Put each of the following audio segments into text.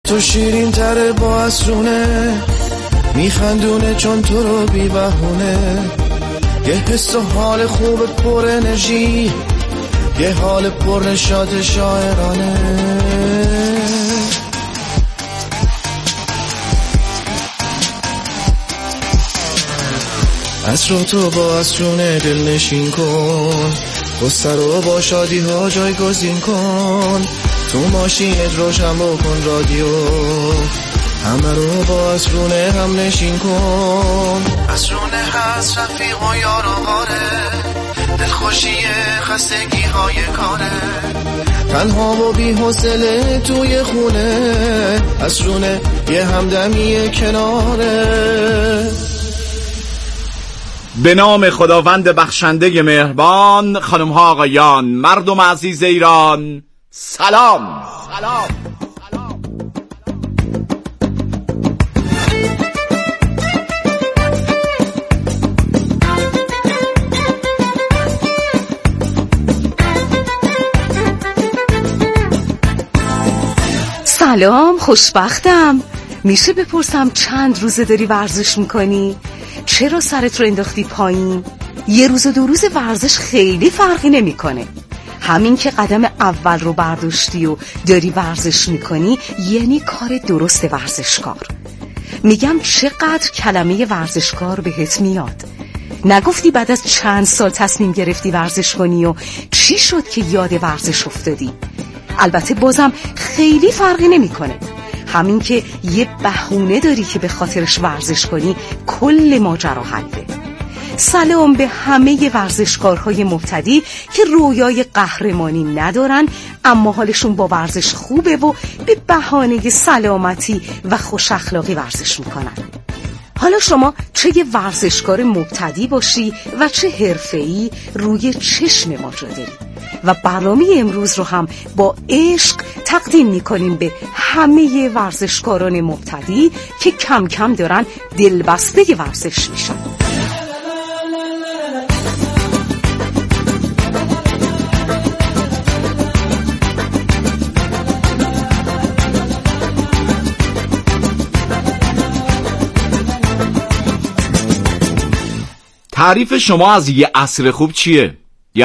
تو شیرین تره با اسونه، میخندونه چون تو رو بی بهونه. یه حس و حال خوب پر انرژی، یه حال پر نشاط شاعرانه. عصر تو با عصرونه دل نشین کن، قصه رو با شادی ها جایگزین کن. تو ماشینت روشن بکن رادیو، همه رو با عصرونه هم نشین کن. عصرونه هست رفیق و یار و غاره، دلخوشی خستگی های کاره. تنها و بی حوصله توی خونه، عصرونه یه همدمی کناره. به نام خداوند بخشنده مهربان، خانم ها آقایان، مردم عزیز ایران، سلام. سلام، خوشبختم. میشه بپرسم چند روزه داری ورزش میکنی؟ چرا سرت رو انداختی پایین؟ یه روز و 2 روز ورزش خیلی فرقی نمیکنه. همین که قدم اول رو برداشتی و داری ورزش میکنی یعنی کار درست ورزشکار. میگم چقدر کلمه ورزشکار بهت میاد. نگفتی بعد از چند سال تصمیم گرفتی ورزش کنی و چی شد که یاد ورزش افتادی؟ البته بازم خیلی فرقی نمیکنه. همین که یه بهونه داری که به خاطرش ورزش کنی کل ماجرا حله. سلام به همه ورزشکارهای مبتدی که رویای قهرمانی ندارن اما حالشون با ورزش خوبه و به بهانه سلامتی و خوش اخلاقی ورزش میکنن. حالا شما چه یه ورزشکار مبتدی باشی و چه حرفه‌ای، روی چشم ما جا داری. و برنامه امروز رو هم با عشق تقدیم میکنیم به همه ورزشکاران مبتدی که کم کم دارن دلبسته ورزش میشن. تعریف شما از یه عصر خوب چیه؟ یه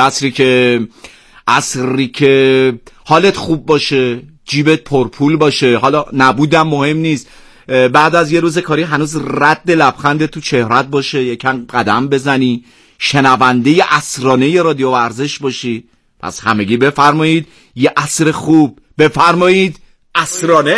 عصری که حالت خوب باشه، جیبت پرپول باشه. حالا نبودم مهم نیست، بعد از یه روز کاری هنوز رد لبخند تو چهرت باشه، یکم قدم بزنی، شنونده عصرانه رادیو ورزش باشی. پس همگی بفرمایید یه عصر خوب، بفرمایید عصرانه.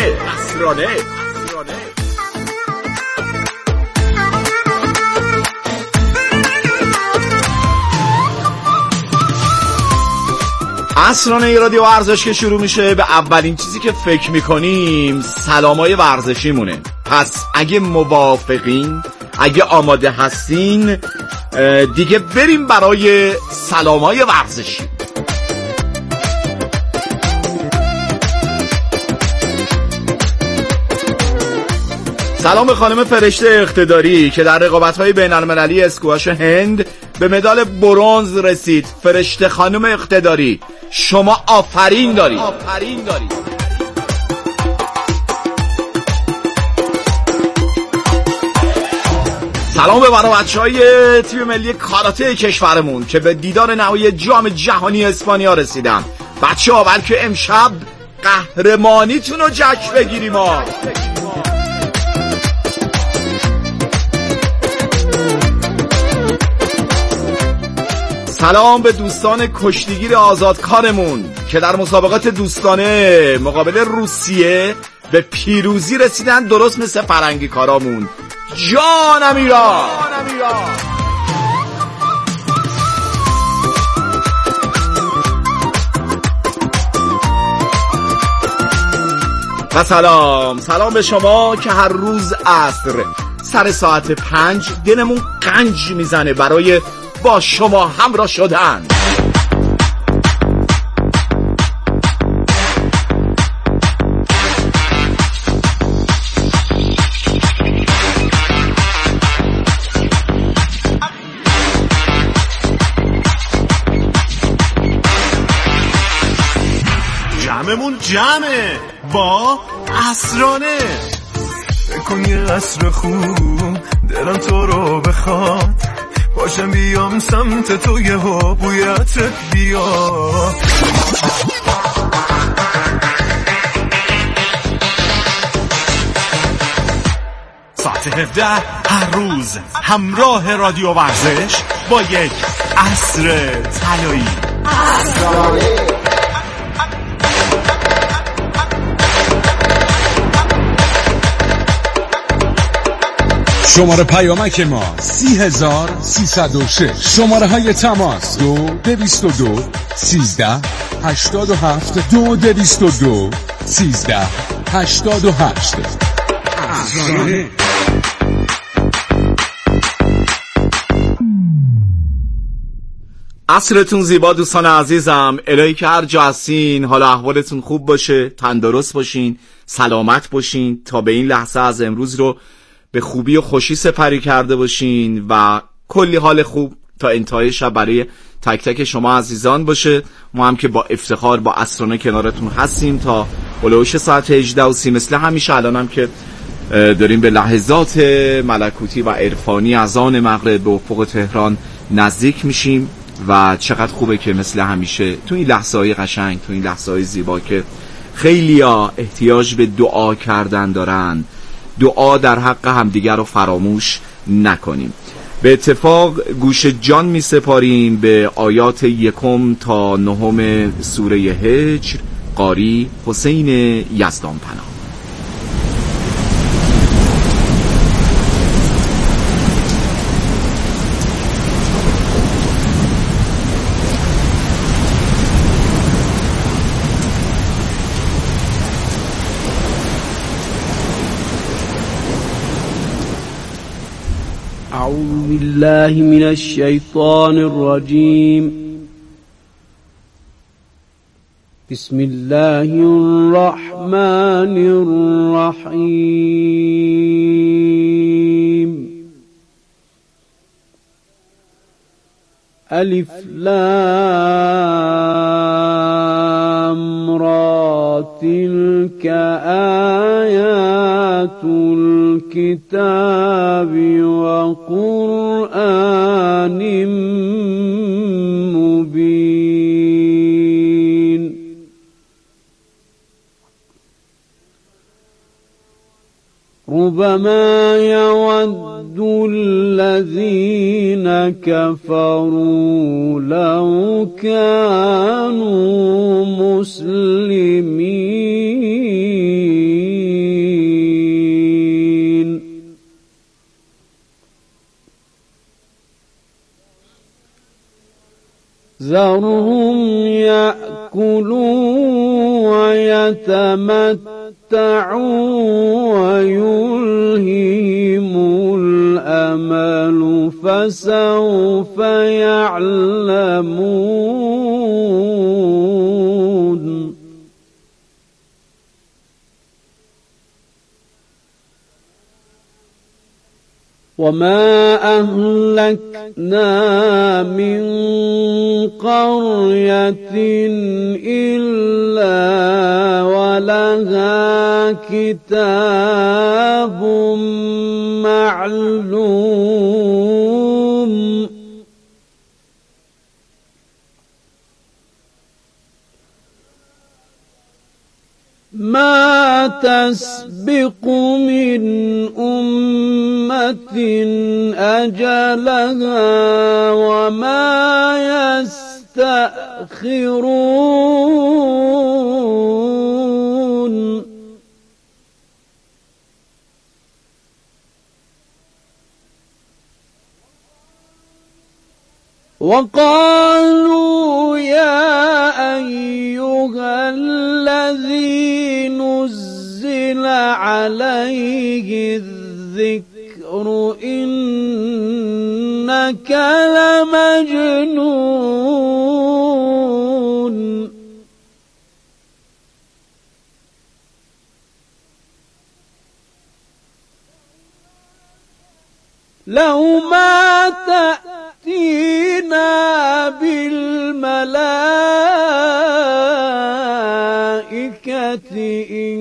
عصرانه رادیو ورزش که شروع میشه، به اولین چیزی که فکر میکنیم سلامای ورزشی مونه. پس اگه موافقین، اگه آماده هستین، دیگه بریم برای سلامای ورزشی. سلام به خانم فرشته اقتداری که در رقابت‌های بین‌المللی اسکواش هند به مدال برنز رسید. فرشته خانم اقتداری، شما آفرین دارید. سلام به بچه‌های تیم ملی کاراته کشورمون که به دیدار نهایی جام جهانی اسپانیا رسیدن. بچه‌ها بلکه امشب قهرمانیتون رو جشن بگیریم. سلام به دوستان کشتیگیر آزادکارمون که در مسابقات دوستانه مقابل روسیه به پیروزی رسیدن، درست مثل فرنگی کارامون. جانم ایران. و سلام به شما که هر روز عصر سر ساعت 5 دلمون قنج میزنه برای با شما همراه شدن. خیابونمون جمعه با عصرانه. بکن یه عصر خوب دلم تو رو بخواد، باشم بیام سمت تو یه ها بوی عطرت بیاد. ساعت 17 هر روز همراه رادیو ورزش با یک عصر طلایی. شماره پیامک ما 30306. شماره های تماس 22 13 87 22 13 88. عصرتون زیبا دوستان عزیزم. الهی که هر جا هستین حالا احوالتون خوب باشه، تندرست باشین، سلامت باشین، تا به این لحظه از امروز رو به خوبی و خوشی سپری کرده باشین و کلی حال خوب تا انتهای شب برای تک تک شما عزیزان باشه. ما هم که با افتخار با عصرانه کنارتون هستیم تا هلوش ساعت 18:30 مثل همیشه. الان هم که داریم به لحظات ملکوتی و عرفانی از آن مغرب به افق تهران نزدیک میشیم و چقدر خوبه که مثل همیشه تو این لحظه‌های قشنگ، تو این لحظه‌های زیبا که خیلیا احتیاج به دعا کردن دارن، دعا در حق همدیگر رو فراموش نکنیم. به اتفاق گوش جان می سپاریم به آیات 1 تا 9 سوره هجر. قاری حسین یزدان پناه. أعوذ بالله من الشيطان الرجيم. بسم الله الرحمن الرحيم. ألف لام را تلك آيات الكتاب وقرآن مبين. ربما يود الذين كفروا لو كانوا مسلمين. ذرهم يأكلوا ويتمتعوا ويلههم الأمل فسوف يعلمون. وما أهلكنا من قرية إلا ولها كتاب معلوم. ما تسبق من أمة أجلها وما يستأخرون. وقالوا يا أيها الذي نزل عليه الذكر إنك لمجنون. لو ما تأتينا بالملائكة إن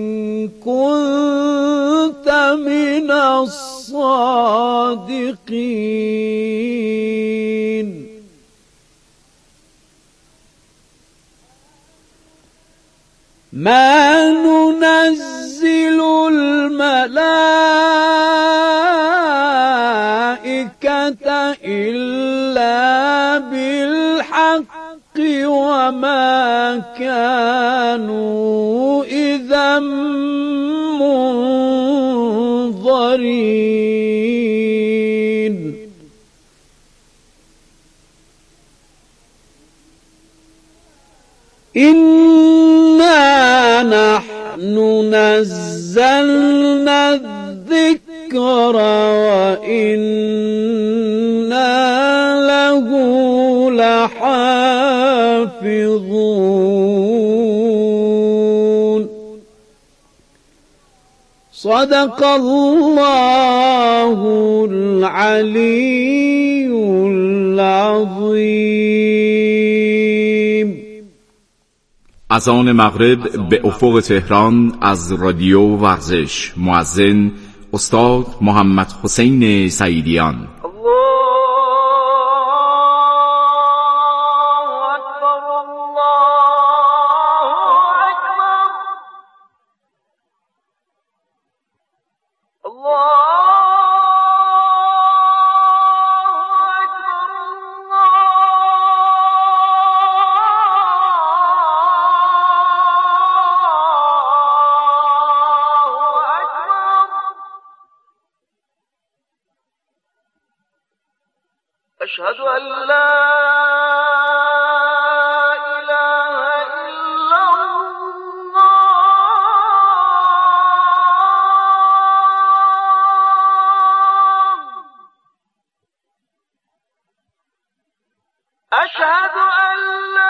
كنت من الصادقين ما ننزل الملائكة إلا بالحق وما كانوا إذا منظرين إنا نحن نزلنا الذكر وإنا له لحافظون صدق الله العلي العظيم. اذان مغرب به افق تهران از رادیو ورزش. مؤذن استاد محمد حسین سعیدیان. أشهد أن لا إله إلا الله أشهد أن لا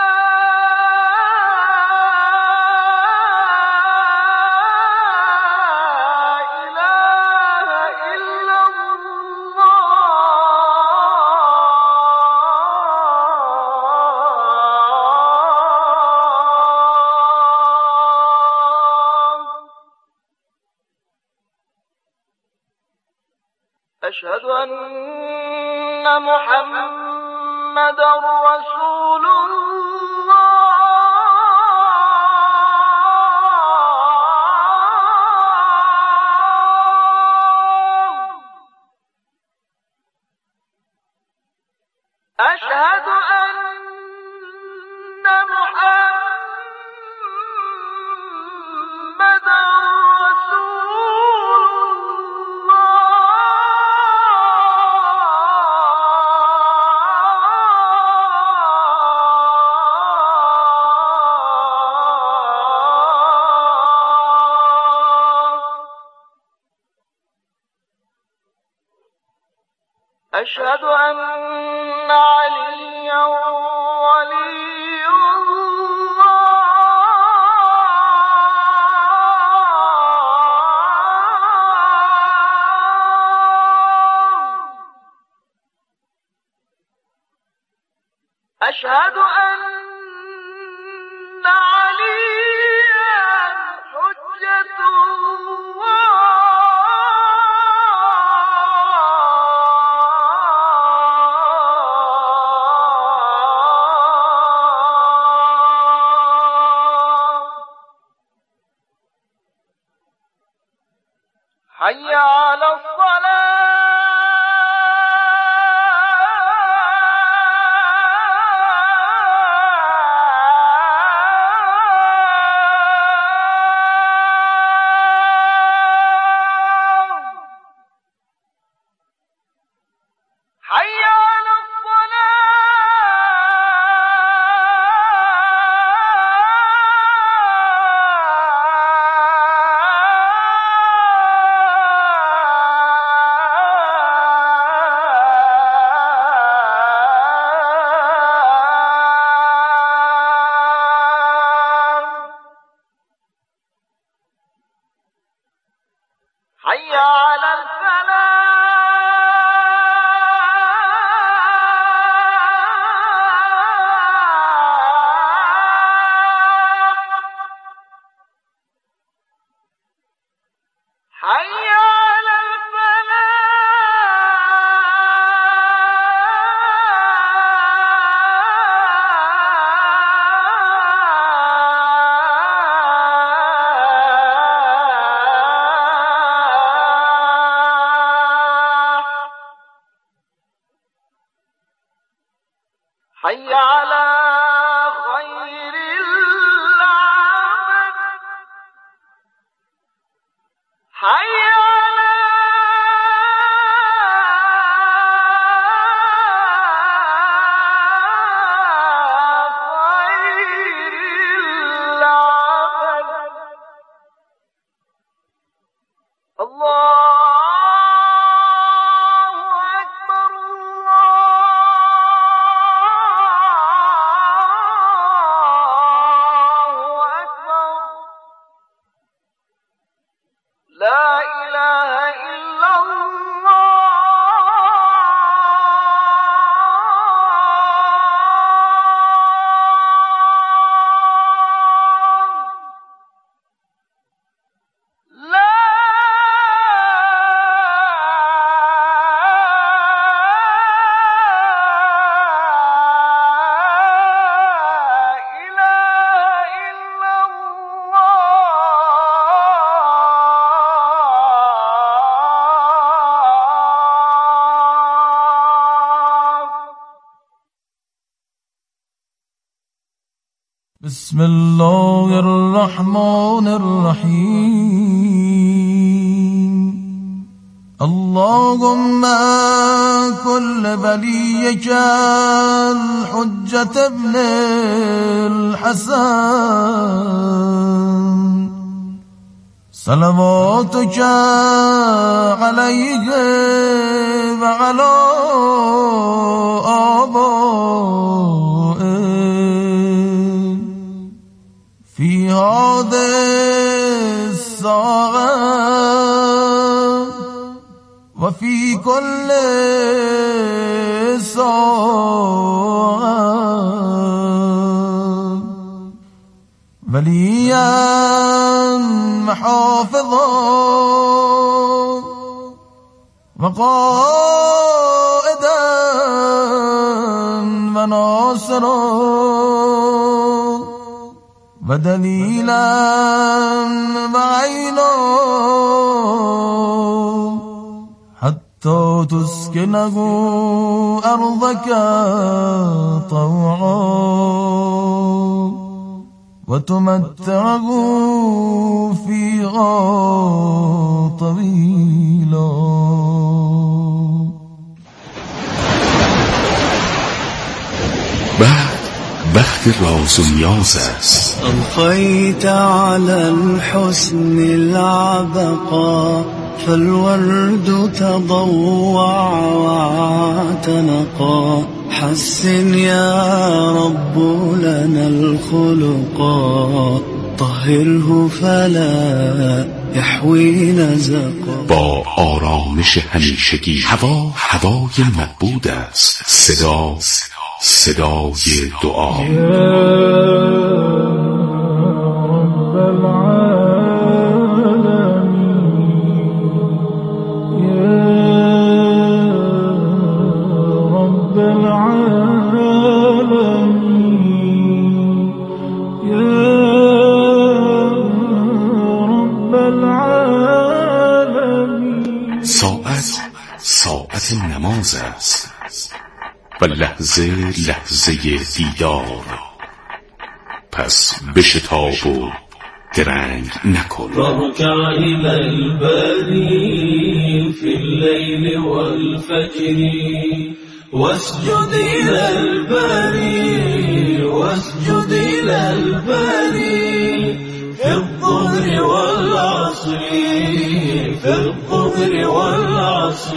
أشهد أن محمدًا رسول الله أشهد أن محمدًا أشهد أن عليا ولي الله أشهد أن عليا حجة الله حي على حي على الفلاح بسم الله الرحمن الرحيم اللهم كل وليك الحجة ابن الحسن صلواتك عليه وعلى آبائه في هذه الساعة وفي كل ساعة وليا محافظا وقائدا وناصرا ودليلا وعينا حتى تسكنه أرضك طوعا وتمتعه فيها طويلا. وقت راز و نیاز است. ألقيت على الحسن العبقى فالورد تضوع واعتنقا حسن يا رب لنا الخلقا طهره فلا يحوي نزقا. با آرامش همیشگی هوای مقبول است. صدای دعا. ساعت نماز است و لحظه دیدار. پس بشتاب و درنگ نکن. ركع إلى الباري في الليل والفجر واسجد إلى الباري واسجد إلى الباري في الظهر والعصر في الظهر والعصر.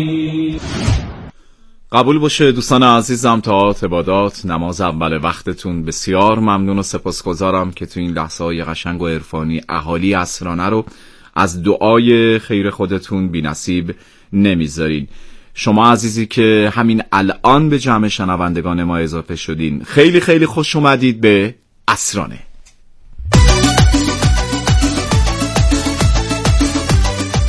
قبول باشه دوستان عزیزم، طاعات عبادات نماز اول وقتتون. بسیار ممنون و سپاسگزارم که تو این لحظه های قشنگ و عرفانی اهالی اسرانه رو از دعای خیر خودتون بی نصیب نمیذارین. شما عزیزی که همین الان به جمع شنوندگان ما اضافه شدین، خیلی خیلی خوش اومدید به اسرانه.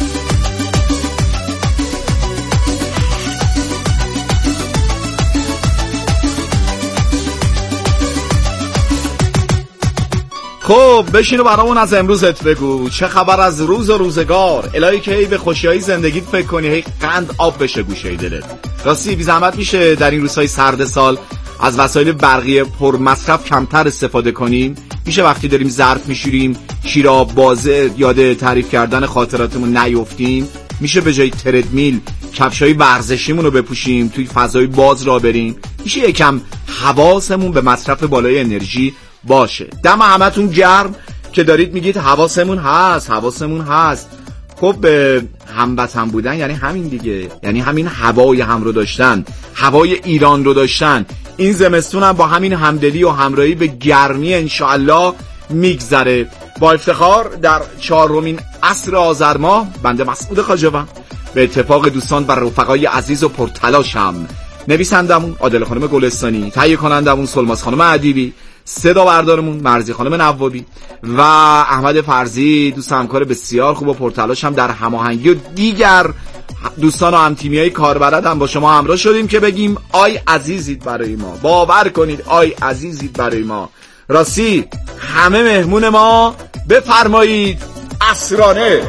خب بشین و برامون از امروزت بگو. چه خبر از روز و روزگار؟ الهی که هی به خوشیهای زندگیت فکر کنی، هی قند آب بشه گوشه دلت. راستی بی زحمت میشه در این روزهای سرد سال از وسایل برقی پر مصرف کمتر استفاده کنیم؟ میشه وقتی داریم ظرف میشوریم شیراب بازه یاد تعریف کردن خاطراتمون نیفتیم؟ میشه به جای تردمیل کفشای ورزشیمون رو بپوشیم، توی فضای باز را بریم؟ میشه یکم حواسمون به مصرف بالای انرژی باشه؟ دم همتون گرم که دارید میگید حواسمون هست. خب هموطن بودن یعنی همین دیگه، یعنی همین هوای هم رو داشتن، هوای ایران رو داشتن. این زمستون هم با همین همدلی و همراهی به گرمی انشاءالله میگذره. با افتخار در 4مین عصر آذر ماه بنده مسعود خواجه‌ام به اتفاق دوستان و رفقای عزیز و پرتلاشم، نویسندمون عادل خانم گلستانی، تهیه کنندمون سلماس خانم ادیبی، صدا بردارمون مرزی خانم نوابی و احمد فرزی، دوست همکار بسیار خوب و پرتلاش هم در هماهنگی و دیگر دوستان و همتیمیای کاربلد هم با شما همراه شدیم که بگیم آی عزیزید برای ما. باور کنید آی عزیزید برای ما. راستی همه مهمون ما، بفرمایید عصرانه.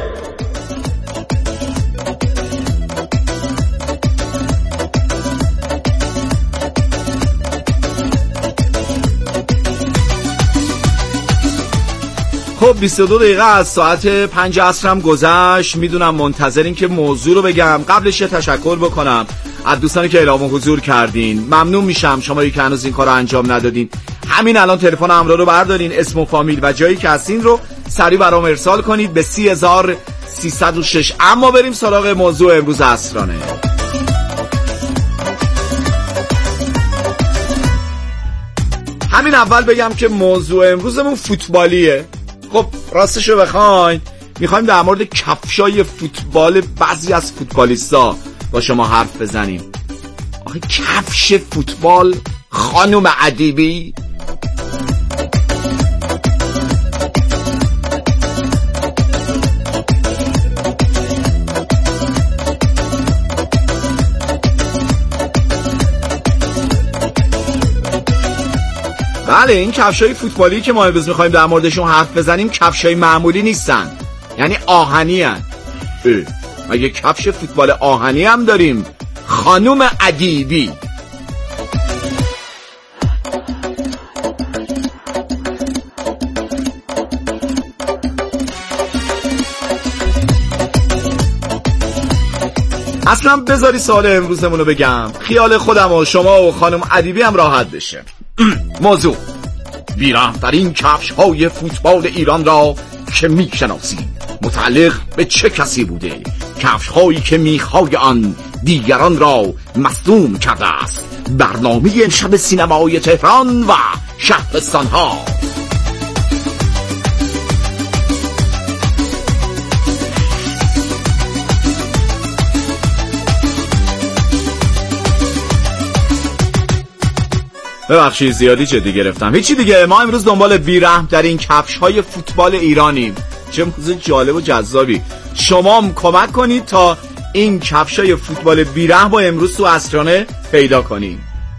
خب 22 دقیقه از ساعت 5 عصرم گذشت. میدونم منتظرین که موضوع رو بگم. قبلش یه تشکر بکنم از دوستانی که اعلام حضور کردین. ممنون میشم شمایی که هنوز این کار رو انجام ندادین، همین الان تلفن همراه رو بردارین، اسم و فامیل و جایی که هستین رو سریع برام ارسال کنید به 30306. اما بریم سراغ موضوع امروز عصرانه. همین اول بگم که موضوع امروزمون فوتبالیه. خب راستشو بخواین میخوایم در مورد کفشای فوتبال بعضی از فوتبالیستا با شما حرف بزنیم. آخه کفش فوتبال خانم ادیبی؟ بله، این کفشای فوتبالی که ما امروز میخوایم در موردشون حرف بزنیم کفشای معمولی نیستن، یعنی آهنی هن. مگه کفش فوتبال آهنی هم داریم خانم ادیبی؟ اصلا بذاری سوال امروزمون رو بگم، خیال خودم و شما و خانم ادیبی هم راحت بشه. موضوع بی‌رحم‌ترین کفش‌های فوتبال ایران را که می‌شناسی متعلق به چه کسی بوده؟ کفش‌هایی که میخ‌های آن دیگران را مصدوم کرده است. برنامه شب سینمای تهران و شهرستان‌ها. ببخشید زیادی جدی گرفتم. هیچی دیگه، ما امروز دنبال بی‌رحم در این کفش‌های فوتبال ایرانیم. چه موضوع جالب و جذابی. شما هم کمک کنید تا این کفش‌های فوتبال بی‌رحم با امروز تو عصرانه پیدا کنیم.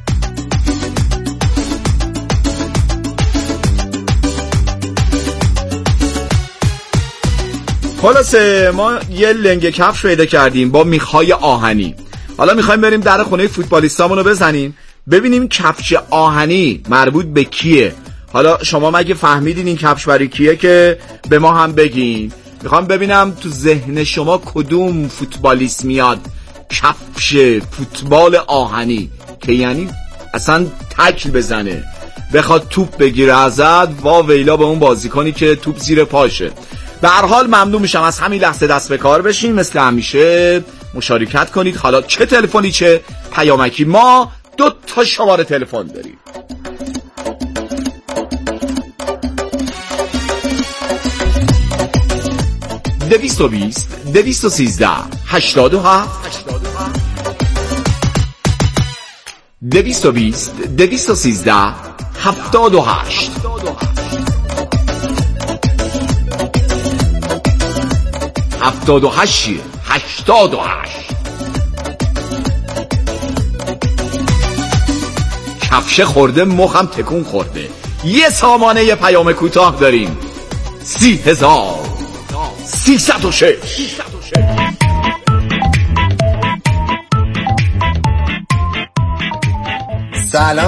خلاصه ما یه لنگ کفش پیدا کردیم با میخای آهنی. حالا میخوایم بریم در خونه فوتبالیستامون رو بزنیم ببینیم کفش آهنی مربوط به کیه. حالا شما مگه فهمیدین این کفش برای کیه که به ما هم بگین. میخوام ببینم تو ذهن شما کدوم فوتبالیست میاد کفش فوتبال آهنی که یعنی اصلا تکل بزنه بخواد توپ بگیره ازت، وا ویلا به اون بازیکنی که توپ زیر پاشه. به هر حال ممنون میشم از همین لحظه دست به کار بشین، مثل همیشه مشارکت کنید، حالا چه تلفنی چه پیامکی. ما 2 شماره تلفن داریم. دویست 213 87 220 213 78 78 88. کفش خورده مخم تکون خورده. یه سامانه یه پیام کوتاه داریم. 30,306. سلام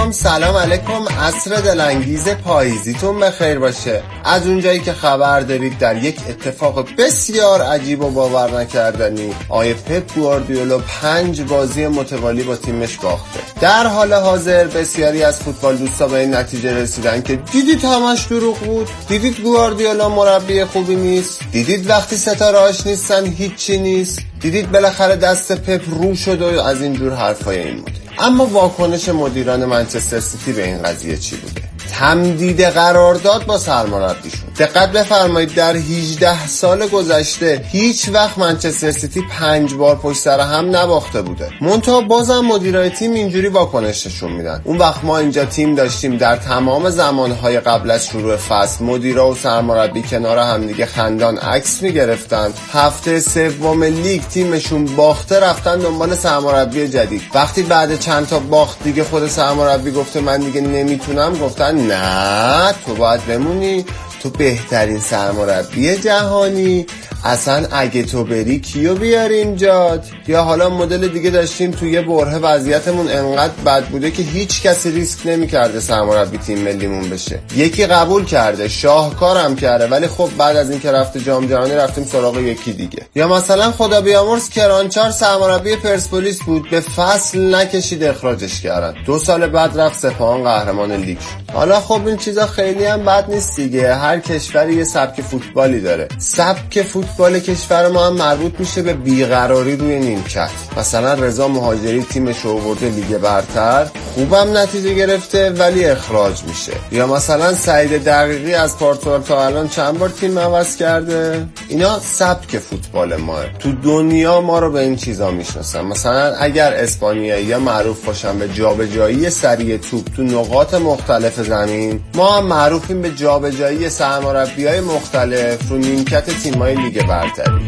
علیکم. عصر دلانگیز پاییزیتون بخیر باشه. از اونجایی که خبر دارید در یک اتفاق بسیار عجیب و باور نکردنی آقای پپ گواردیولا 5 بازی متوالی با تیمش باخته. در حال حاضر بسیاری از فوتبال دوستا به این نتیجه رسیدن که دیدید همش دروغ بود، دیدید گواردیولا مربی خوبی نیست، دیدید وقتی ستاره‌اش نیستن هیچی نیست، دیدید بالاخره دست پپ رو شد و از اینجور حرفای این مدل. اما واکنش مدیران منچستر سیتی به این قضیه چی بوده؟ تمدید قرارداد با سرمربیشون. دقت بفرمایید در 18 سال گذشته هیچ وقت منچستر سیتی 5 بار پشت سر هم نباخته بوده. منتها بازم مدیرای تیم اینجوری واکنششون میدن. اون وقت ما اینجا تیم داشتیم در تمام زمانهای قبل از شروع فصل مدیرا و سرمربی کنار هم دیگه خندان عکس میگرفتن. هفته سوم لیگ تیمشون باخته رفتن دنبال سرمربی جدید. وقتی بعد چند تا باخت دیگه خود سرمربی گفته من دیگه نمیتونم، گفتن نه تو باید بمونی، تو بهترین سرمربی جهانی، اصلا اگه تو بری کیو بیاریم جات. یا حالا مدل دیگه داشتیم توی یه برهه وضعیتمون انقدر بد بوده که هیچ کسی ریسک نمی‌کرده سرمربی تیم ملیمون بشه. یکی قبول کرده، شاهکارم کرده، ولی خب بعد از اینکه رفته جام جهانی رفتیم سراغ یکی دیگه. یا مثلا خدا بیامرز کرانچار سرمربی پرسپولیس بود، به فصل نکشید اخراجش کردن. 2 سال بعد رفت سپاهان قهرمان لیگ شد. حالا خب این چیزا خیلی هم بد نیست دیگه. هر کشوری یه سبک فوتبالی داره. سبک فوتبال کشور ما هم مربوط میشه به بیقراری روی نیمکت. مثلا رضا مهاجری تیمش رو آورده لیگ برتر، خوبم نتیجه گرفته ولی اخراج میشه. یا مثلا سعید دقیقی از پورتو تا الان چند بار تیم عوض کرده. اینا سبک فوتبال ماه. تو دنیا ما رو به این چیزا میشناسن. مثلا اگر اسپانیایی‌ها معروف باشن به جابجایی سریع توپ تو نقاط مختلف زمین، ما هم معروفیم به جابجایی سرمربی‌های مختلف رو نیمکت تیم‌های لیگ برتر.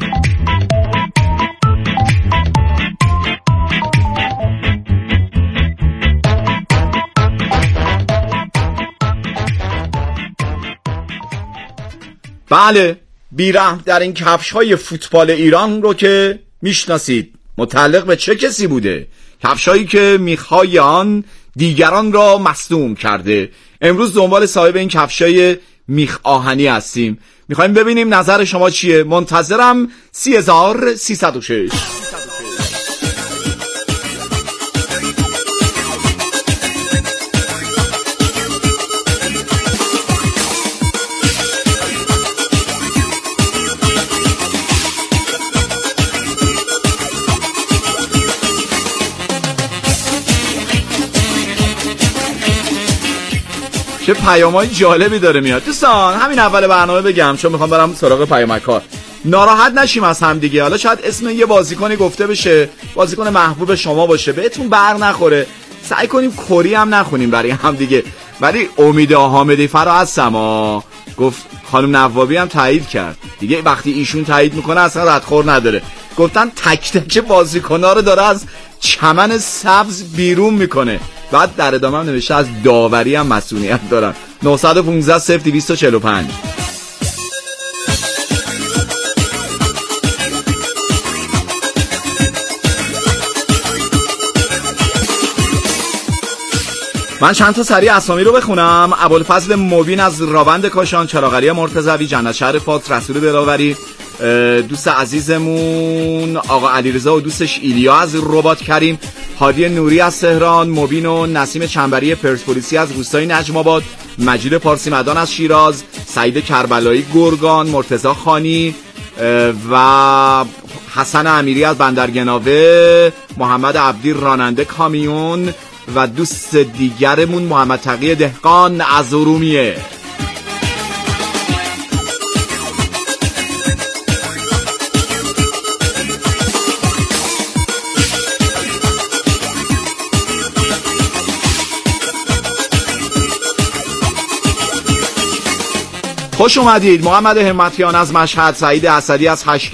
بله، بیرحم در این کفش‌های فوتبال ایران رو که میشناسید متعلق به چه کسی بوده؟ کفش‌هایی که میخای آن دیگران را مصدوم کرده. امروز دنبال صاحب این کفش‌های میخ آهنی هستیم. میخوایم ببینیم نظر شما چیه. منتظرم. 30,306. چه پیامای جالبی داره میاد. دوستان همین اول برنامه بگم چون میخوام برم سراغ پیامک‌ها. ناراحت نشیم از هم دیگه. حالا شاید اسم یه بازیکنی گفته بشه، بازیکن محبوب شما باشه، بهتون بر نخوره، سعی کنیم کری هم نخونیم برای هم دیگه. ولی امید حامدی فرا هستم گفت خانم نوابی هم تایید کرد دیگه. وقتی ایشون تایید میکنه اصلا ردخور نداره. گفتن تک تک بازیکن‌ها رو داره از چمن سبز بیرون میکنه. بعد در ادامه هم نوشته از داوری هم مسئولیت دارن. 915-0245. من چند تا سریع اسامی رو بخونم. ابوالفضل مبین از راوند کاشان، چراغلی مرتضوی، جنت شهر پاک، رسول دلاوری، دوست عزیزمون آقا علیرضا و دوستش ایلیا از رباط کریم، هادی نوری از تهران، مبین و نسیم چنبری پرسپولیسی از روستای نجم آباد، مجید پارسی مدان از شیراز، سعید کربلایی گرگان، مرتضی خانی و حسن امیری از بندرگناوه، محمد عبدی راننده کامیون و دوست دیگرمون محمد تقی دهقان از ارومیه. خوش اومدید. محمد همتیان از مشهد، سعید اسدی از